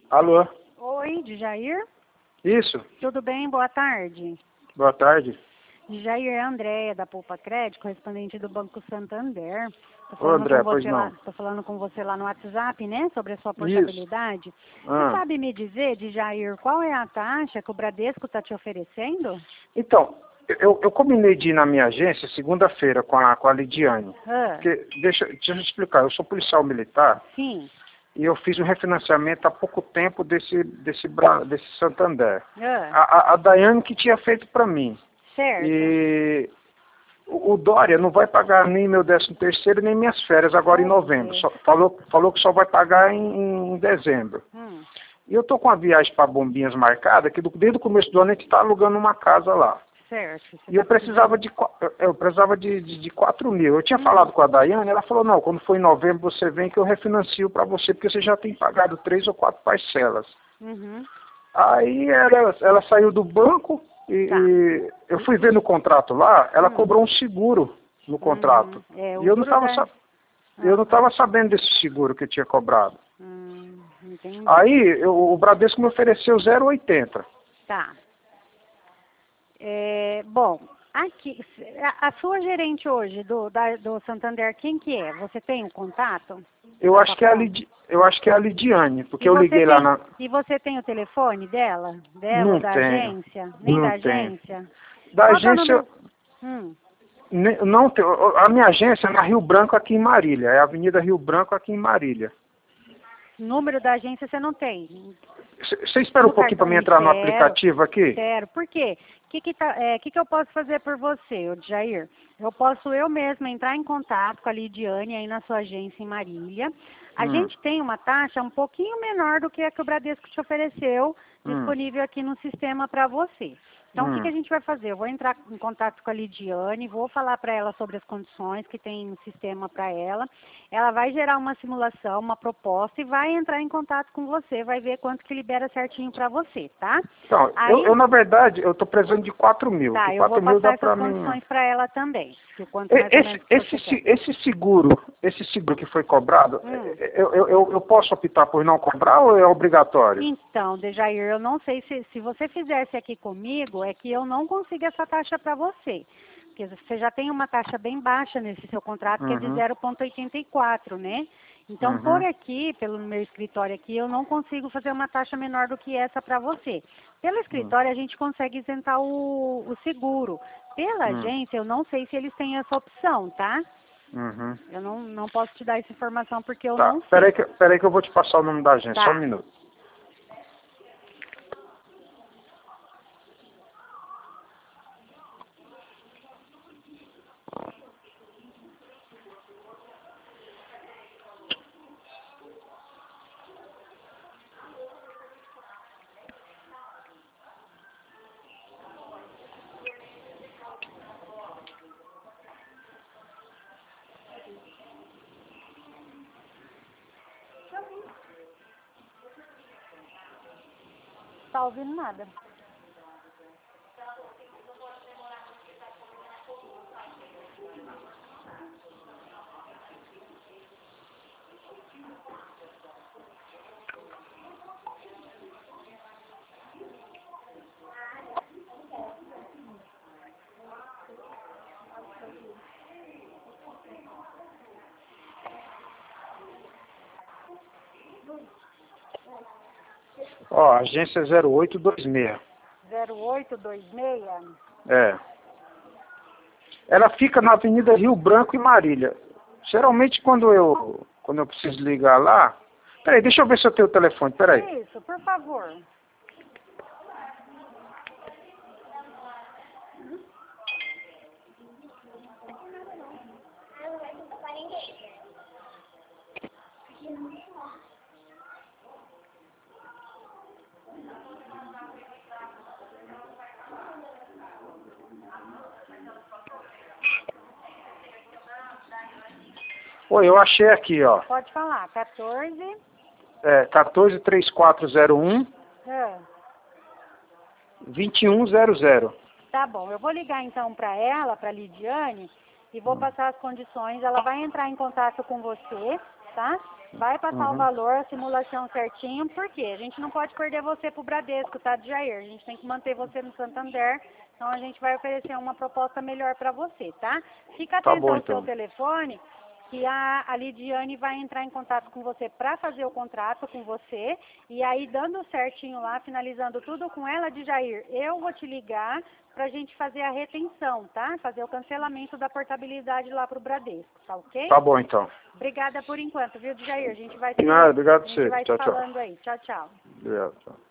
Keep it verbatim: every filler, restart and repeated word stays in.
Alô? Oi, Djair? Isso? Tudo bem? Boa tarde. Boa tarde. Djair, é a Andréia, da Poupa Crédito, correspondente do Banco Santander. Tô Ô, falando André, com pois você lá, não. tô falando com você lá no WhatsApp, né? Sobre a sua Isso. portabilidade. Você Ah. sabe me dizer, Djair, qual é a taxa que o Bradesco está te oferecendo? Então, eu, eu combinei de ir na minha agência segunda-feira com a, com a Lidiane. Ah, Porque, deixa, deixa eu explicar, eu sou policial militar sim. e eu fiz um refinanciamento há pouco tempo desse, desse, Bra- desse Santander. Ah, A, a, a Daiane que tinha feito para mim. certo. E o, o Dória não vai pagar nem meu décimo terceiro nem minhas férias agora em Ok. novembro. Só, falou, falou que só vai pagar em, em dezembro. Hum, E eu tô com a viagem para Bombinhas marcada, que do- desde o começo do ano a gente está alugando uma casa lá. certo. Você E eu tá precisava de qua- eu- eu precisava de, de, de quatro mil. Eu tinha Hum. falado com a Daiane, ela falou, não, quando for em novembro você vem que eu refinancio para você, porque você já tem pagado três ou quatro parcelas. Uhum. Aí ela, ela saiu do banco e, Tá. e eu fui ver no contrato lá, ela Hum. cobrou um seguro no contrato. Uhum. É, o E eu não duro estava da... eu não Ah, estava sabendo desse seguro que eu tinha cobrado. hum, entendi. Aí eu- o Bradesco me ofereceu zero vírgula oitenta. Tá. É, bom, aqui, a, a sua gerente hoje do, da, do Santander, quem que é? Você tem o contato? Eu Da acho sua que é a conta? Lidi, eu acho que é a Lidiane, porque E eu você liguei lá tem, na. e você tem o telefone dela? Dela ou Não da tenho, agência? Nem da não tenho. agência? Da Qual que é o agência, número? Hum, ne- não tem. A minha agência é na Rio Branco aqui em Marília, é a Avenida Rio Branco aqui em Marília. número da agência você não tem? Você espera um No pouquinho para cartão mim entrar no zero, aplicativo aqui? zero. Por quê? O que que, tá, é, que que eu posso fazer por você, ô Jair? Eu posso eu mesma entrar em contato com a Lidiane aí na sua agência em Marília. A Hum, gente tem uma taxa um pouquinho menor do que a que o Bradesco te ofereceu, hum, disponível aqui no sistema para você. Então, o que, que hum. a gente vai fazer? Eu vou entrar em contato com a Lidiane, vou falar para ela sobre as condições que tem no sistema para ela. Ela vai gerar uma simulação, uma proposta e vai entrar em contato com você, vai ver quanto que libera certinho para você, tá? Então, eu, Aí, eu, na verdade, eu tô precisando de quatro mil. tá, Que eu vou quatro mil passar dá essas para mim. condições para ela também, que o quanto E- mais ou Esse, menos que esse, você quer. se- esse seguro, esse seguro que foi cobrado, Hum. eu, eu, eu eu posso optar por não cobrar ou é obrigatório? Então, Dejair, eu não sei se, se você fizesse aqui comigo, é que eu não consigo essa taxa para você. Porque você já tem uma taxa bem baixa nesse seu contrato, que é de Uhum, zero vírgula oitenta e quatro, né? Então, por uhum, aqui, pelo meu escritório aqui, eu não consigo fazer uma taxa menor do que essa para você. Pelo hum, escritório, a gente consegue isentar o, o seguro. Pela hum, agência, eu não sei se eles têm essa opção, tá? uhum. Eu não, não posso te dar essa informação porque eu Tá, não peraí sei. que, peraí que eu vou te passar o nome da agência, só um Tá. minuto. Tá ouvindo nada. Ó, agência zero oito dois seis. zero oito dois seis? É. Ela fica na Avenida Rio Branco e Marília. Geralmente quando eu quando eu preciso ligar lá. Peraí, deixa eu ver se eu tenho o telefone, peraí. Isso, por favor. Oi, eu achei aqui, ó. Pode falar. quatorze. É, quatorze três quatro zero um Ah, vinte e um zero zero. tá bom. Eu vou ligar então para ela, para Lidiane, e vou passar as condições. Ela vai entrar em contato com você. tá? Vai passar Uhum. o valor, a simulação certinho, porque a gente não pode perder você pro Bradesco, tá, Jair? A gente tem que manter você no Santander, então a gente vai oferecer uma proposta melhor para você, tá? Fica Tá atento bom, ao seu então. telefone, que a, a Lidiane vai entrar em contato com você para fazer o contrato com você, e aí dando certinho lá, finalizando tudo com ela, de Jair, eu vou te ligar para a gente fazer a retenção, tá? Fazer o cancelamento da portabilidade lá pro Bradesco, tá ok? Tá bom, então. Obrigada por enquanto, viu, Jair? A gente vai se, Nada, obrigado a a gente você. vai se Tchau, tchau. falando aí. Tchau, tchau. Obrigado, tchau.